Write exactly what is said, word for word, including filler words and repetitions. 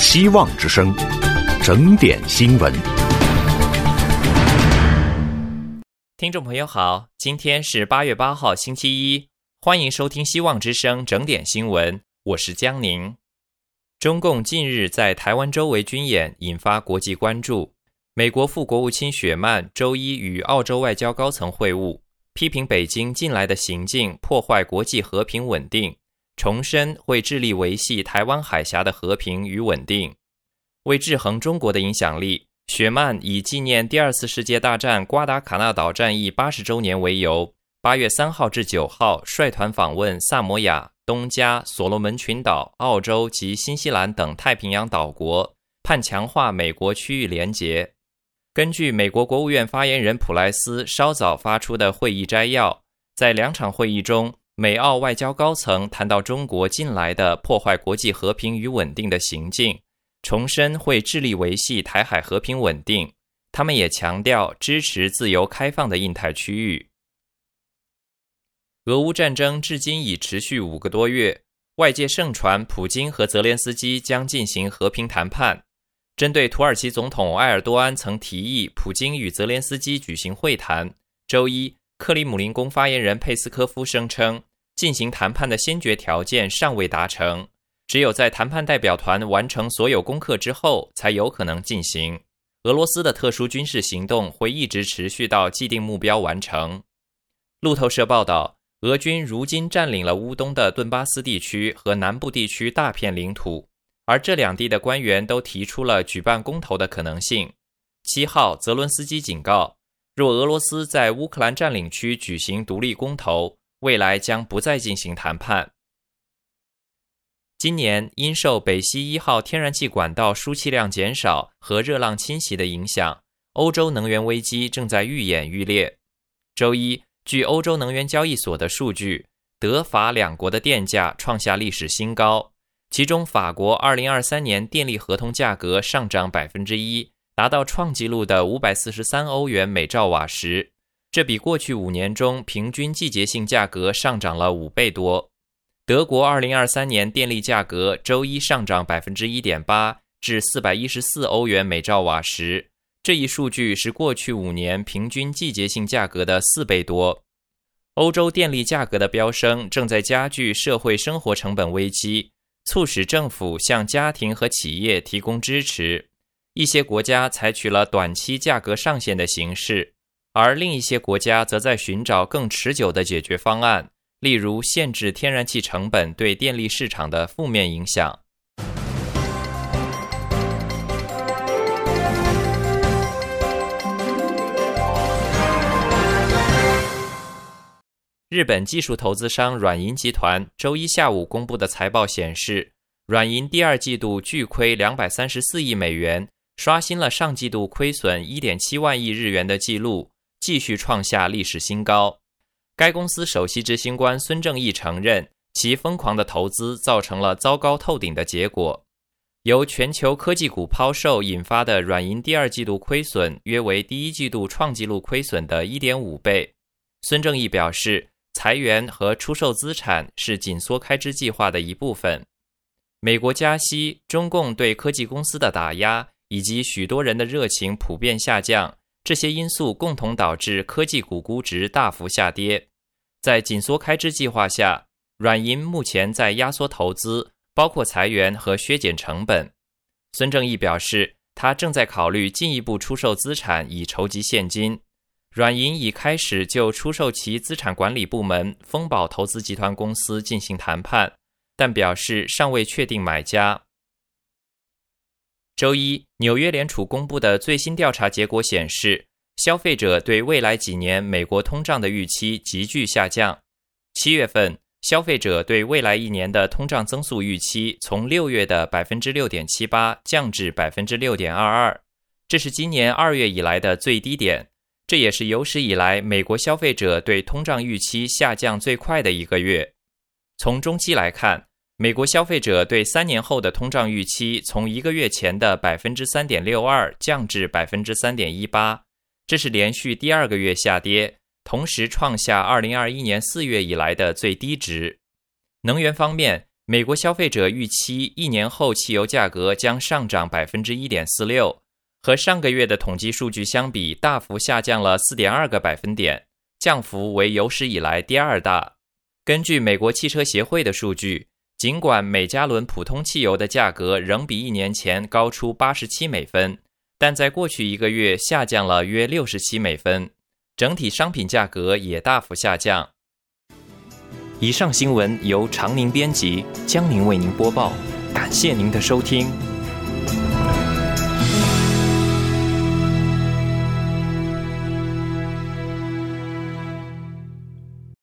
希望之声，整点新闻。 听众朋友好，今天是八月八号星期一，欢迎收听希望之声整点新闻，我是江宁。中共近日在台湾周围军演引发国际关注，美国副国务卿雪曼周一与澳洲外交高层会晤，批评北京近来的行径破坏国际和平稳定，重申会致力维系台湾海峡的和平与稳定。为制衡中国的影响力，雪曼以纪念第二次世界大战瓜达卡纳岛战役八十周年为由，八月三号至九号率团访问萨摩亚、东加、所罗门群岛、澳洲及新西兰等太平洋岛国，盼强化美国区域联结。根据美国国务院发言人普莱斯稍早发出的会议摘要，在两场会议中，美澳外交高层谈到中国近来的破坏国际和平与稳定的行径，重申会致力维系台海和平稳定，他们也强调支持自由开放的印太区域。俄乌战争至今已持续五个多月，外界盛传普京和泽连斯基将进行和平谈判。针对土耳其总统埃尔多安曾提议普京与泽连斯基举行会谈，周一，克里姆林宫发言人佩斯科夫声称，进行谈判的先决条件尚未达成，只有在谈判代表团完成所有功课之后，才有可能进行。俄罗斯的特殊军事行动会一直持续到既定目标完成。路透社报道，俄军如今占领了乌东的顿巴斯地区和南部地区大片领土，而这两地的官员都提出了举办公投的可能性。七号，泽伦斯基警告，若俄罗斯在乌克兰占领区举行独立公投，未来将不再进行谈判。今年因受北溪一号天然气管道输气量减少和热浪侵袭的影响，欧洲能源危机正在愈演愈烈。周一，据欧洲能源交易所的数据，德法两国的电价创下历史新高，其中法国二零二三年电力合同价格上涨 百分之一， 达到创纪录的五百四十三欧元每兆瓦时，这比过去五年中平均季节性价格上涨了五倍多。德国二零二三年电力价格周一上涨 百分之一点八 至四百一十四欧元每兆瓦时，这一数据是过去五年平均季节性价格的四倍多。欧洲电力价格的飙升正在加剧社会生活成本危机，促使政府向家庭和企业提供支持。一些国家采取了短期价格上限的形式，而另一些国家则在寻找更持久的解决方案，例如限制天然气成本对电力市场的负面影响。日本技术投资商软银集团周一下午公布的财报显示，软银第二季度巨亏两百三十四亿美元，刷新了上季度亏损 一点七万亿日元的记录，继续创下历史新高。该公司首席执行官孙正义承认，其疯狂的投资造成了糟糕透顶的结果。由全球科技股抛售引发的软银第二季度亏损约为第一季度创纪录亏损的 一点五倍。孙正义表示，裁员和出售资产是紧缩开支计划的一部分。美国加息、中共对科技公司的打压，以及许多人的热情普遍下降，这些因素共同导致科技股估值大幅下跌。在紧缩开支计划下，软银目前在压缩投资，包括裁员和削减成本。孙正义表示，他正在考虑进一步出售资产以筹集现金。软银已开始就出售其资产管理部门丰宝投资集团公司进行谈判，但表示尚未确定买家。周一，纽约联储公布的最新调查结果显示，消费者对未来几年美国通胀的预期急剧下降。七月份，消费者对未来一年的通胀增速预期从六月的 百分之六点七八 降至 百分之六点二二， 这是今年二月以来的最低点。这也是有史以来美国消费者对通胀预期下降最快的一个月。从中期来看，美国消费者对三年后的通胀预期从一个月前的 百分之三点六二 降至 百分之三点一八， 这是连续第二个月下跌，同时创下二零二一年四月以来的最低值。能源方面， 美国消费者预期一年后汽油价格将上涨 百分之一点四六， 和上个月的统计数据相比大幅下降了 四点二个百分点，降幅为有史以来第二大。根据美国汽车协会的数据，尽管每加仑普通汽油的价格仍比一年前高出八十七美分，但在过去一个月下降了约六十七美分，整体商品价格也大幅下降。以上新闻由常宁编辑，江宁为您播报，感谢您的收听。